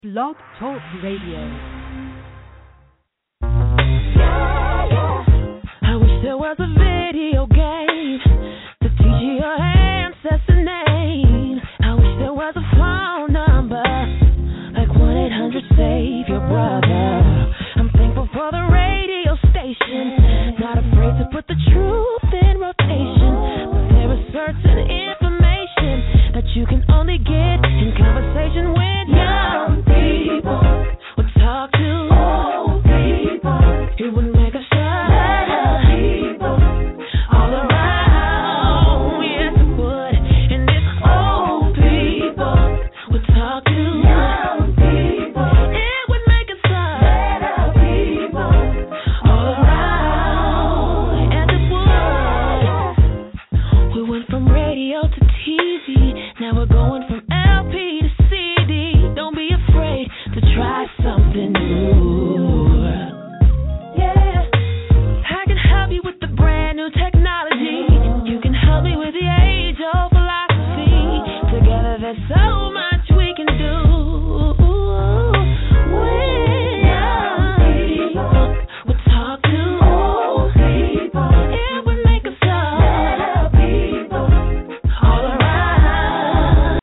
Blog Talk Radio. I wish there was a video game to teach you your ancestor name. I wish there was a phone number like 1-800-SAVE your brother. I'm thankful for the radio station, not afraid to put the truth in rotation. But there is certain information that you can only get in conversation with young people. We'll talk to old people. It would make us shine. People all around. Yes, it would. And if old people would talk to young people, it would make us shine. People all around. Yes, it would. We went from radio to TV. Now we're going from LP to CD. Don't be afraid to try something new. Yeah, I can help you with the brand new technology. You can help me with the age-old philosophy. Together there's so much we can do. When young people would talk to old people, it would make us love people all around.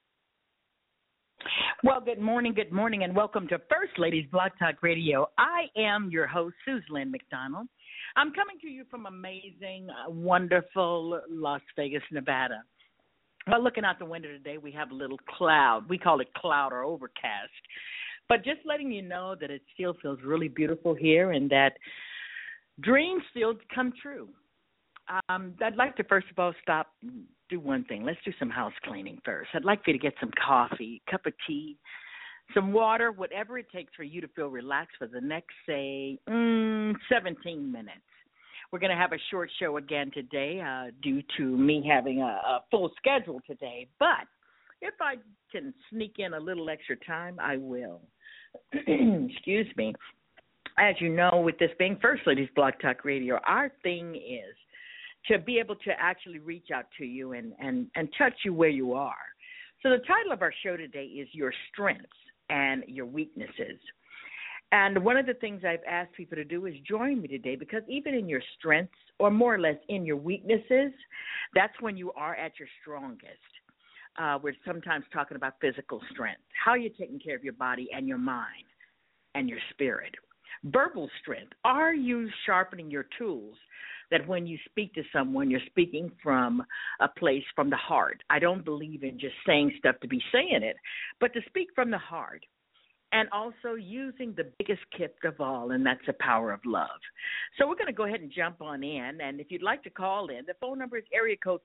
Well, good morning, and welcome to First Ladies Blog Talk Radio. I am your host, Suzlyn McDonald. I'm coming to you from amazing, wonderful Las Vegas, Nevada. Well, looking out the window today, we have a little cloud. We call it cloud or overcast. But just letting you know that it still feels really beautiful here and that dreams still come true. I'd like to, first of all, stop and do one thing. Let's do some house cleaning first. I'd like for you to get some coffee, cup of tea, some water, whatever it takes for you to feel relaxed for the next, say, 17 minutes. We're going to have a short show again today due to me having a full schedule today. But if I can sneak in a little extra time, I will. Excuse me. As you know, with this being First Ladies Blog Talk Radio, our thing is to be able to actually reach out to you and touch you where you are. So the title of our show today is Your Strengths and Your Weaknesses. And one of the things I've asked people to do is join me today, because even in your strengths, or more or less in your weaknesses, that's when you are at your strongest. We're sometimes talking about physical strength, how you're taking care of your body and your mind and your spirit. Verbal strength, are you sharpening your tools that when you speak to someone, you're speaking from a place from the heart? I don't believe in just saying stuff to be saying it, but to speak from the heart. And also using the biggest gift of all, and that's the power of love. So we're going to go ahead and jump on in. And if you'd like to call in, the phone number is area code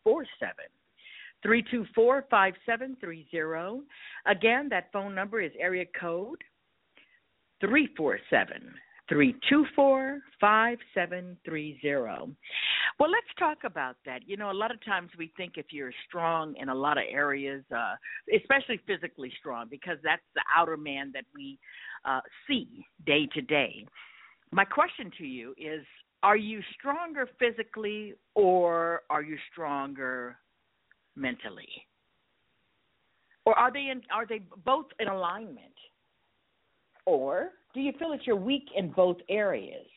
347-324-5730. Again, that phone number is area code 347-324-5730. Well, let's talk about that. You know, a lot of times we think if you're strong in a lot of areas, especially physically strong, because that's the outer man that we see day to day. My question to you is, are you stronger physically or are you stronger mentally? Or are they both in alignment? Or do you feel that you're weak in both areas?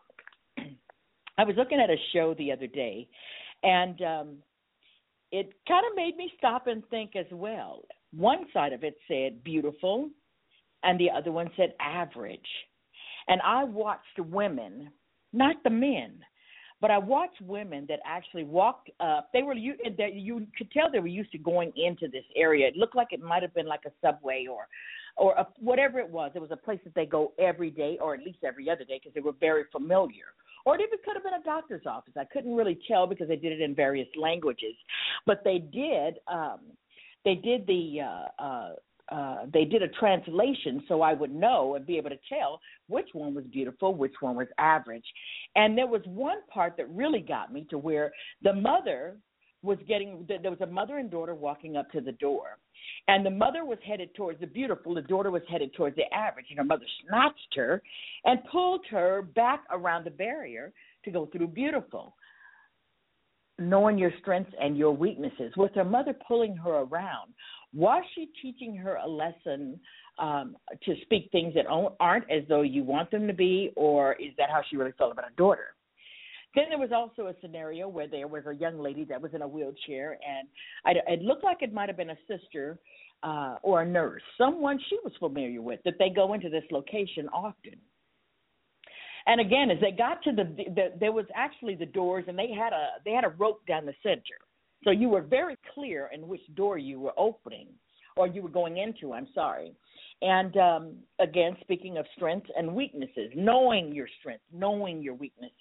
I was looking at a show the other day, and it kind of made me stop and think as well. One side of it said beautiful, and the other one said average. And I watched women, not the men, but I watched women that actually walked up. You could tell they were used to going into this area. It looked like it might have been like a subway or whatever it was. It was a place that they go every day, or at least every other day, because they were very familiar. Or it even could have been a doctor's office. I couldn't really tell because they did it in various languages. But they did a translation so I would know and be able to tell which one was beautiful, which one was average. And there was one part that really got me, to where the mother was there was a mother and daughter walking up to the door. And the mother was headed towards the beautiful. The daughter was headed towards the average. And her mother snatched her and pulled her back around the barrier to go through beautiful. Knowing your strengths and your weaknesses. With her mother pulling her around, was she teaching her a lesson to speak things that aren't as though you want them to be, or is that how she really felt about her daughter? Then there was also a scenario where there was a young lady that was in a wheelchair, and it looked like it might have been a sister or a nurse, someone she was familiar with, that they go into this location often. And again, as they got to there was actually the doors, and they had a rope down the center, so you were very clear in which door you were opening, or you were going into. I'm sorry. And again, speaking of strengths and weaknesses, knowing your strengths, knowing your weaknesses.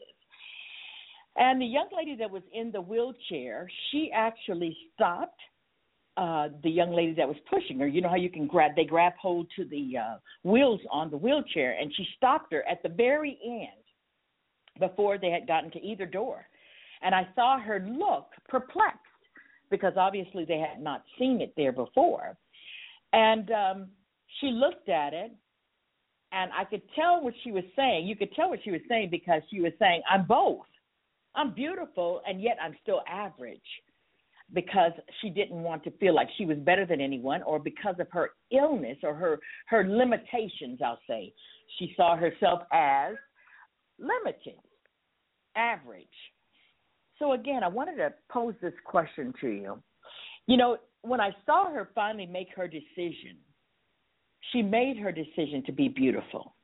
And the young lady that was in the wheelchair, she actually stopped the young lady that was pushing her. You know how you can they grab hold to the wheels on the wheelchair, and she stopped her at the very end before they had gotten to either door. And I saw her look perplexed, because obviously they had not seen it there before. And she looked at it, and I could tell what she was saying. You could tell what she was saying, because she was saying, I'm both. I'm beautiful, and yet I'm still average, because she didn't want to feel like she was better than anyone, or because of her illness or her limitations, I'll say. She saw herself as limited, average. So, again, I wanted to pose this question to you. You know, when I saw her finally make her decision, she made her decision to be beautiful.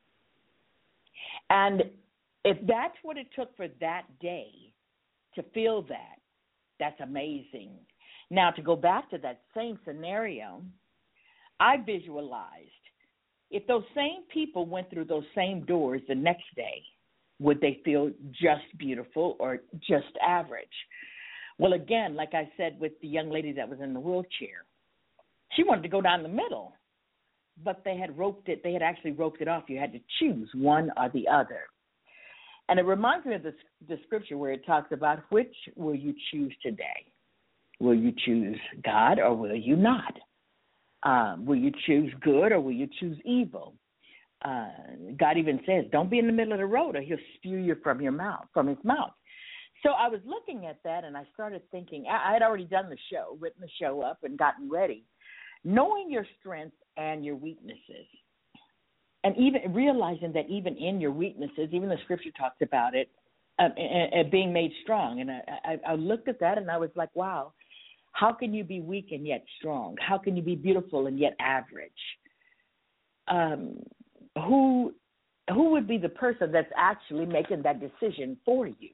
And if that's what it took for that day to feel that, that's amazing. Now, to go back to that same scenario, I visualized if those same people went through those same doors the next day, would they feel just beautiful or just average? Well, again, like I said with the young lady that was in the wheelchair, she wanted to go down the middle, but they had actually roped it off. You had to choose one or the other. And it reminds me of the scripture where it talks about, which will you choose today? Will you choose God or will you not? Will you choose good or will you choose evil? God even says, don't be in the middle of the road or he'll spew you from his mouth. So I was looking at that, and I started thinking, I had already done the show, written the show up and gotten ready. Knowing your strengths and your weaknesses. And even realizing that even in your weaknesses, even the scripture talks about it, being made strong. And I looked at that and I was like, wow, how can you be weak and yet strong? How can you be beautiful and yet average? Who would be the person that's actually making that decision for you?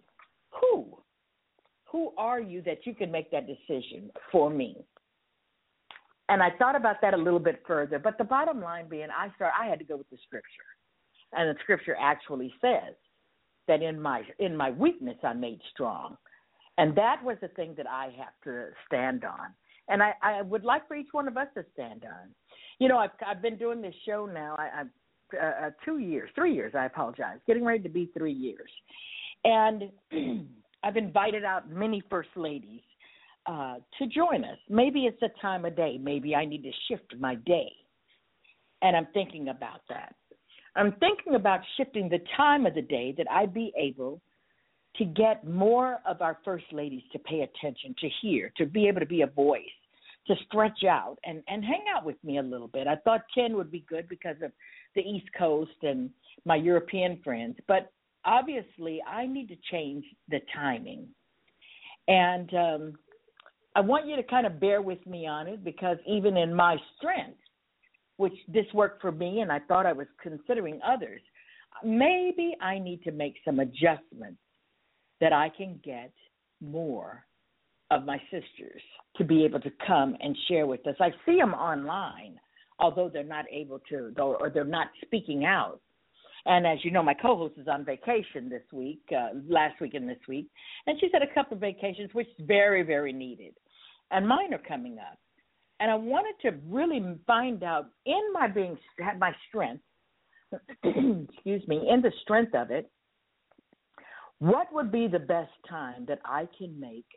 Who are you that you can make that decision for me? And I thought about that a little bit further, but the bottom line being, I had to go with the scripture, and the scripture actually says that in my weakness I'm made strong, and that was the thing that I have to stand on, and I would like for each one of us to stand on. You know, I've been doing this show now. I'm 3 years. I apologize, getting ready to be 3 years, and I've invited out many first ladies to join us. Maybe it's a time of day. Maybe I need to shift my day. And I'm thinking about that. I'm thinking about shifting the time of the day that I'd be able to get more of our first ladies to pay attention, to hear, to be able to be a voice, to stretch out and hang out with me a little bit. I thought 10 would be good because of the East Coast and my European friends. But obviously I need to change the timing. And I want you to kind of bear with me on it, because even in my strength, which this worked for me and I thought I was considering others, maybe I need to make some adjustments that I can get more of my sisters to be able to come and share with us. I see them online, although they're not able to, or they're not speaking out. And as you know, my co-host is on vacation this week, last week and this week, and she's had a couple of vacations, which is very, very needed. And mine are coming up. And I wanted to really find out in my strength, excuse me, in the strength of it, what would be the best time that I can make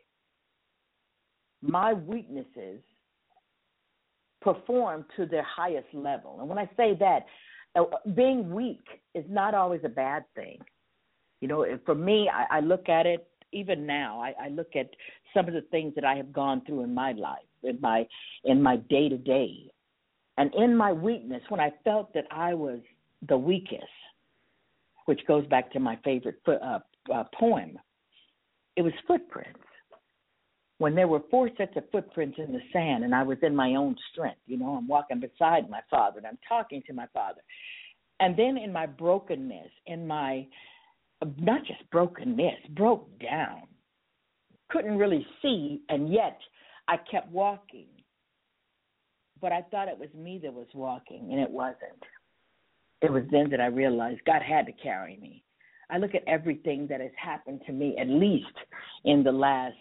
my weaknesses perform to their highest level. And when I say that, being weak is not always a bad thing. You know, for me, I look at it, even now, I look at some of the things that I have gone through in my life, in my day-to-day. And in my weakness, when I felt that I was the weakest, which goes back to my favorite poem, it was footprints. When there were 4 sets of footprints in the sand and I was in my own strength, I'm walking beside my Father and I'm talking to my Father. And then in my brokenness, in my, not just brokenness, broke down, couldn't really see, and yet I kept walking. But I thought it was me that was walking, and it wasn't. It was then that I realized God had to carry me. I look at everything that has happened to me, at least in the last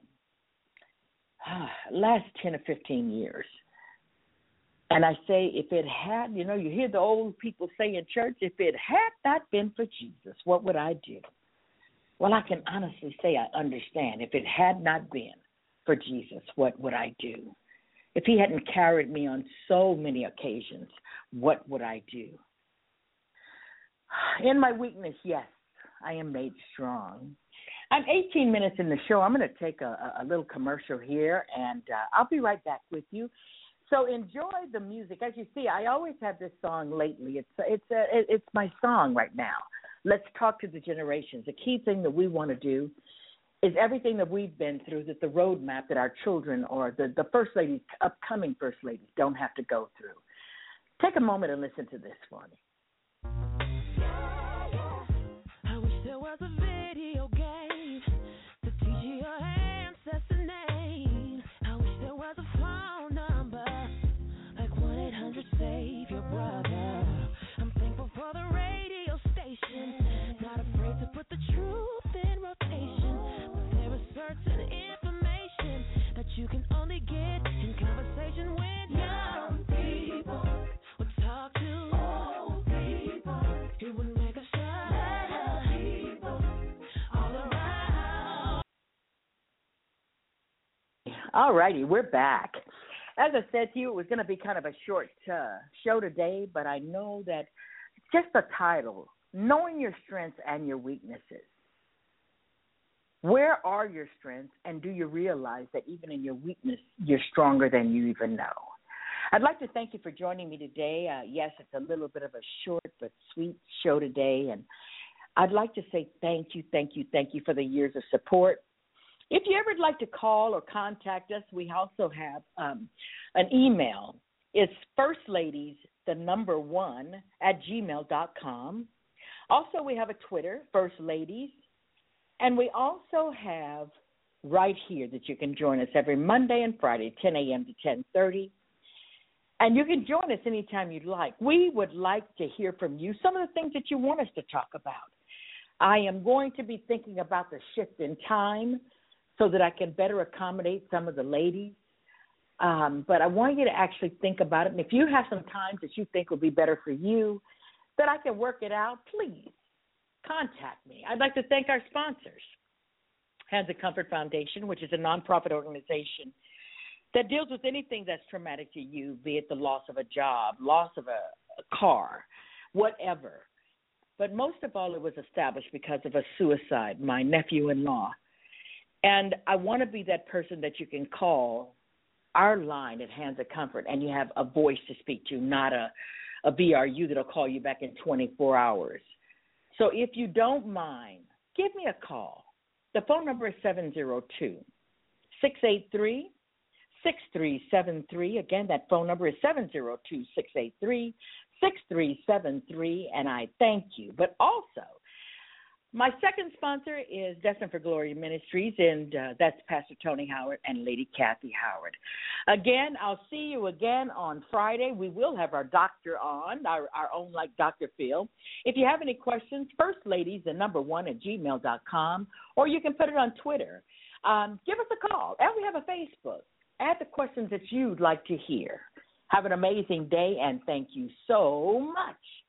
10 or 15 years. And I say, if it had, you hear the old people say in church, if it had not been for Jesus, what would I do? Well, I can honestly say I understand. If it had not been for Jesus, what would I do? If he hadn't carried me on so many occasions, what would I do? In my weakness, yes, I am made strong. I'm 18 minutes in the show. I'm going to take a little commercial here, and I'll be right back with you. So enjoy the music. As you see, I always have this song lately. It's my song right now. Let's talk to the generations. The key thing that we want to do is everything that we've been through, that the roadmap that our children or the first ladies, upcoming first ladies, don't have to go through. Take a moment and listen to this for me. I wish there was a video game to teach you your ancestor name. I wish there was a phone number like 1-800-SAVE your brother. I'm thankful for the radio station, not afraid to put the truth in rotation. But there is certain information that you can only get in conversation with young people. We'll talk to old people. It would make us better people all around. All righty, we're back. As I said to you, it was going to be kind of a short show today, but I know that just the title, Knowing Your Strengths and Your Weaknesses. Where are your strengths, and do you realize that even in your weakness, you're stronger than you even know? I'd like to thank you for joining me today. Yes, it's a little bit of a short but sweet show today, and I'd like to say thank you for the years of support. If you ever would like to call or contact us, we also have an email. It's firstladies1@gmail.com. Also, we have a Twitter, First Ladies. And we also have right here that you can join us every Monday and Friday, 10 a.m. to 10:30. And you can join us anytime you'd like. We would like to hear from you some of the things that you want us to talk about. I am going to be thinking about the shift in time so that I can better accommodate some of the ladies. But I want you to actually think about it. And if you have some times that you think will be better for you, that I can work it out, please contact me. I'd like to thank our sponsors. Hands of Comfort Foundation, which is a nonprofit organization that deals with anything that's traumatic to you, be it the loss of a job, loss of a car, whatever. But most of all, it was established because of a suicide, my nephew-in-law. And I want to be that person that you can call our line at Hands of Comfort, and you have a voice to speak to, not a VRU that'll call you back in 24 hours. So if you don't mind, give me a call. The phone number is 702-683-6373. Again, that phone number is 702-683-6373, and I thank you. But also, my second sponsor is Destined for Glory Ministries, and that's Pastor Tony Howard and Lady Kathy Howard. Again, I'll see you again on Friday. We will have our doctor on, our own like Dr. Phil. If you have any questions, firstladies1@gmail.com, or you can put it on Twitter. Give us a call, and we have a Facebook. Add the questions that you'd like to hear. Have an amazing day, and thank you so much